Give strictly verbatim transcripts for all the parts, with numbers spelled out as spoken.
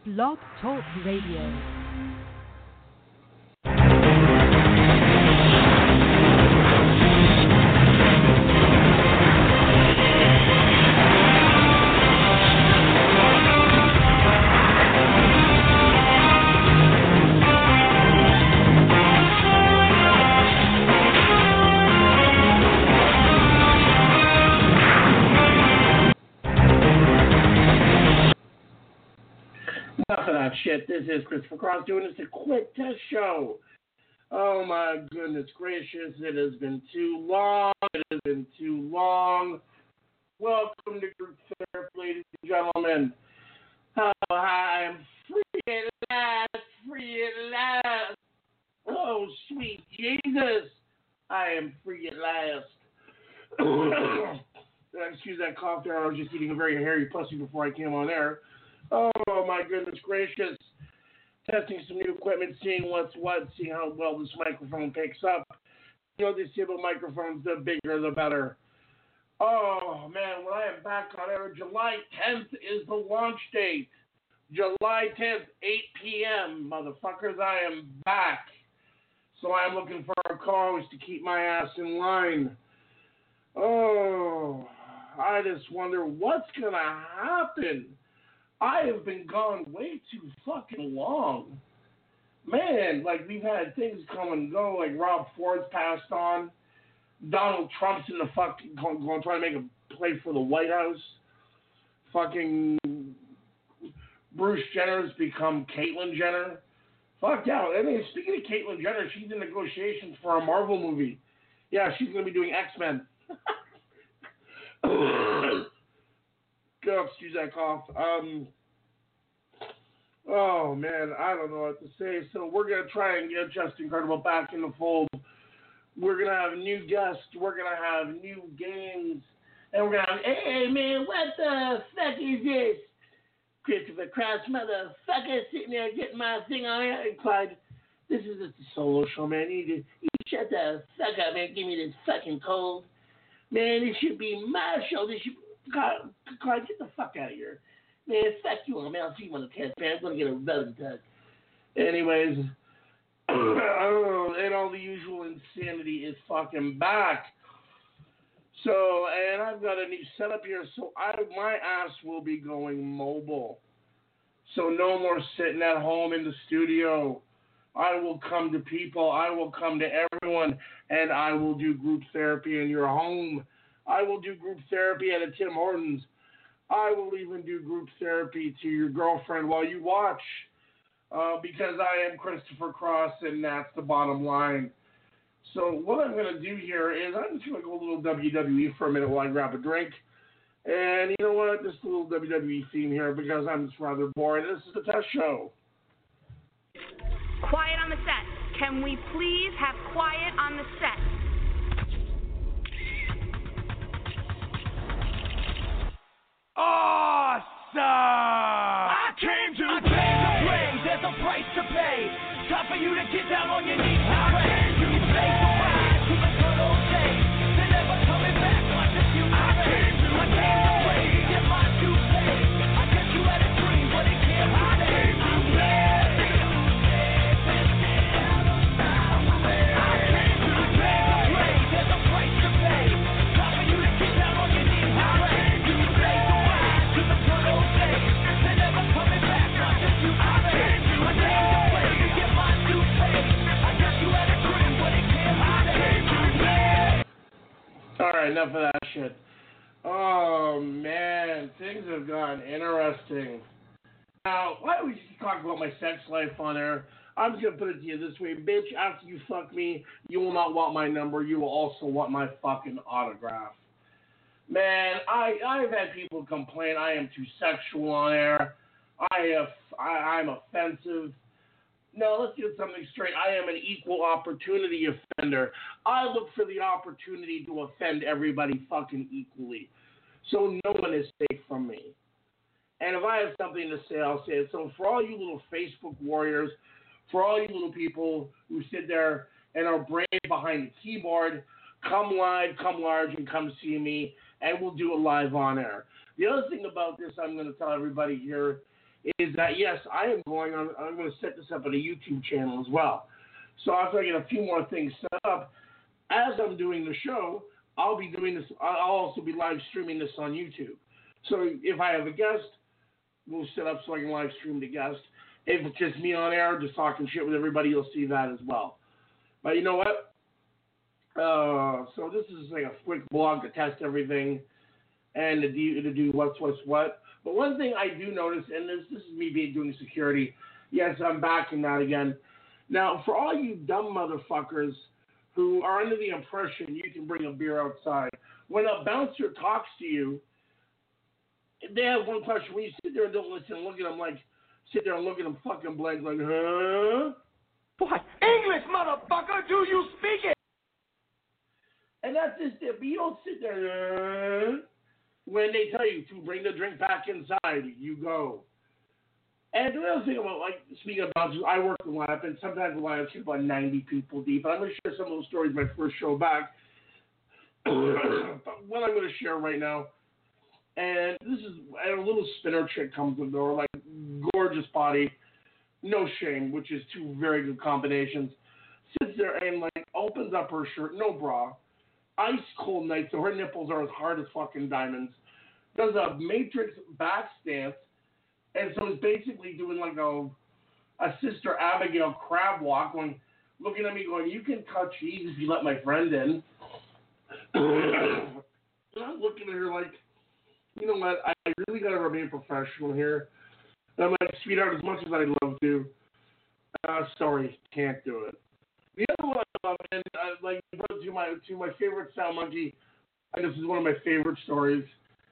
Blog Talk Radio. Enough of that shit. This is Christopher Cross doing this a quick test show. Oh my goodness gracious, it has been too long. It has been too long. Welcome to Group Therapy, ladies and gentlemen. Oh, I am free at last, free at last. Oh, sweet Jesus, I am free at last. Excuse that cough there. I was just eating a very hairy pussy before I came on air. Oh, my goodness gracious. Testing some new equipment, seeing what's what, seeing how well this microphone picks up. You know, they say about microphones, the bigger the better. Oh, man, when I am back on air, July tenth is the launch date. July tenth, eight p.m., motherfuckers, I am back. So I'm looking for a co-host to keep my ass in line. Oh, I just wonder what's going to happen. I have been gone way too fucking long. Man, like, we've had things come and go, like Rob Ford's passed on. Donald Trump's in the fucking, going, going trying to make a play for the White House. Fucking Bruce Jenner's become Caitlyn Jenner. Fuck yeah. I mean, speaking of Caitlyn Jenner, she's in negotiations for a Marvel movie. Yeah, she's going to be doing X-Men. Go, excuse that cough. Um, oh, man, I don't know what to say. So we're going to try and get Justin Incredible back in the fold. We're going to have new guests. We're going to have new games. And we're going to have, hey, man, what the fuck is this? Christopher Cross, motherfucker, sitting there getting my thing on air. Clyde, this is just a solo show, man. You need to you shut the fuck up, man. Give me this fucking cold. Man, this should be my show. This should Clyde, Clyde, get the fuck out of here. Man, fuck you, man. I'll see you on the test, man. I'm going to get a belly test. Anyways, oh, and all the usual insanity is fucking back. So, and I've got a new setup here, so I my ass will be going mobile. So no more sitting at home in the studio. I will come to people. I will come to everyone, and I will do group therapy in your home. I will do group therapy at a Tim Hortons. I will even do group therapy to your girlfriend while you watch, uh, because I am Christopher Cross, and that's the bottom line. So what I'm going to do here is I'm just going to go a little W W E for a minute while I grab a drink. And you know what? Just a little W W E theme here because I'm just rather bored. This is the test show. Quiet on the set. Can we please have quiet on the set? Awesome! I came to, I came to play. There's a price to pay. Time for you to get down on your knees. I came to play the ride to the good old days. They're never coming back. Watch as you I came to, I came to play. Get my due pay. I guess you had a dream, but it can't be I came to play. I came to play the play. There's a price to pay. Time for you to get down on your knees. I came to play the ride to the good old days. They're never coming back. Watch as you I came to, I came to play. Get my due pay. I guess you had a dream, but it can't be I came to play. All right, enough of that shit. Oh, man, things have gotten interesting. Now, why don't we just talk about my sex life on air? I'm just going to put it to you this way. Bitch, after you fuck me, you will not want my number. You will also want my fucking autograph. Man, I, I've had people complain I am too sexual on air. I have, I, I'm offensive. No, let's get something straight. I am an equal opportunity offender. I look for the opportunity to offend everybody fucking equally. So no one is safe from me. And if I have something to say, I'll say it. So for all you little Facebook warriors, for all you little people who sit there and are brave behind the keyboard, come live, come large, and come see me, and we'll do it live on air. The other thing about this I'm going to tell everybody here is that, yes, I am going on, I'm going to set this up on a YouTube channel as well. So after I get a few more things set up, as I'm doing the show, I'll be doing this, I'll also be live streaming this on YouTube. So if I have a guest, we'll set up so I can live stream the guest. If it's just me on air, just talking shit with everybody, you'll see that as well. But you know what? Uh, so this is like a quick blog to test everything and to do, to do what's what's what. But one thing I do notice, and this, this is me being doing security. Yes, I'm back in that again. Now, for all you dumb motherfuckers who are under the impression you can bring a beer outside, when a bouncer talks to you, they have one question. When you sit there and don't listen, look at them like, sit there and look at them fucking blank, like, huh? What? English, motherfucker, do you speak it? And that's just it. But you don't sit there, uh, when they tell you to bring the drink back inside, you go. And the other thing about, like, speaking of bouncers, I work a lot, and sometimes a lot of about ninety people deep. And I'm going to share some of those stories my first show back. But what I'm going to share right now, and this is, and a little spinner chick comes to the door, like, gorgeous body, no shame, which is two very good combinations. Sits there and, like, opens up her shirt, no bra, ice cold night, so her nipples are as hard as fucking diamonds. Does a matrix back stance, and so it's basically doing like a, a Sister Abigail crab walk, going, looking at me, going, "You can touch these if you let my friend in." And I'm looking at her like, you know what? I really gotta remain professional here. And I'm like, sweetheart, as much as I'd love to, uh, sorry, can't do it. The other one I love, and uh, like to my to my favorite sound monkey, and this is one of my favorite stories,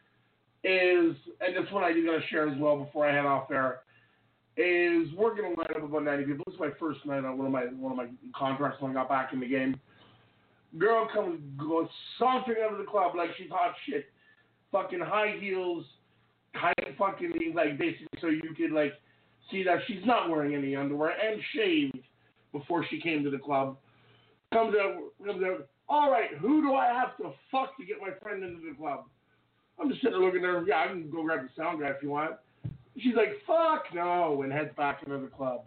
is, and this one I do gotta share as well before I head off there, is we're gonna line up about ninety people. This is my first night on one of my one of my contracts when I got back in the game. Girl comes goes sauntering out of the club like she's hot shit, fucking high heels, high fucking like basically so you could like see that she's not wearing any underwear and shaved before she came to the club. Comes out, comes out, all right, who do I have to fuck to get my friend into the club? I'm just sitting there looking at her, yeah, I can go grab the sound guy if you want. She's like, fuck no, and heads back into the club.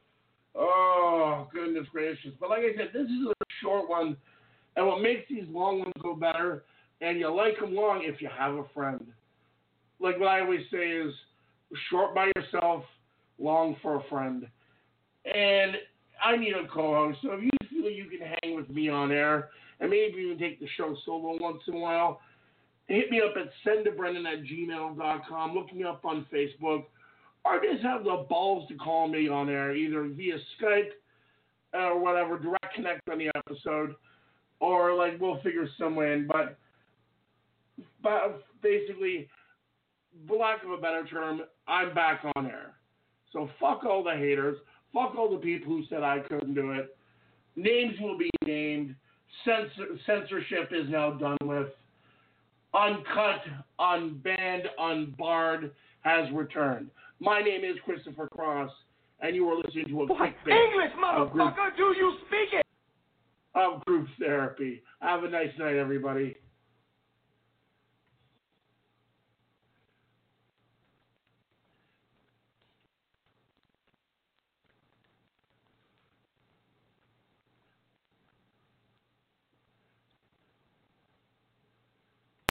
Oh, goodness gracious. But like I said, this is a short one, and what makes these long ones go better, and you like them long if you have a friend. Like what I always say is, short by yourself, long for a friend. And I need a co-host, so if you feel you can hang with me on air, and maybe even take the show solo once in a while, hit me up at sendabrendan at gmail dot com, look me up on Facebook, or just have the balls to call me on air, either via Skype or whatever, direct connect on the episode, or like we'll figure some way in. But, but basically, for lack of a better term, I'm back on air. So fuck all the haters. Fuck all the people who said I couldn't do it. Names will be named. Censor- censorship is now done with. Uncut, unbanned, unbarred has returned. My name is Christopher Cross, and you are listening to a what? quick bit English, of group, motherfucker, do you speak it? of group therapy. Have a nice night, everybody.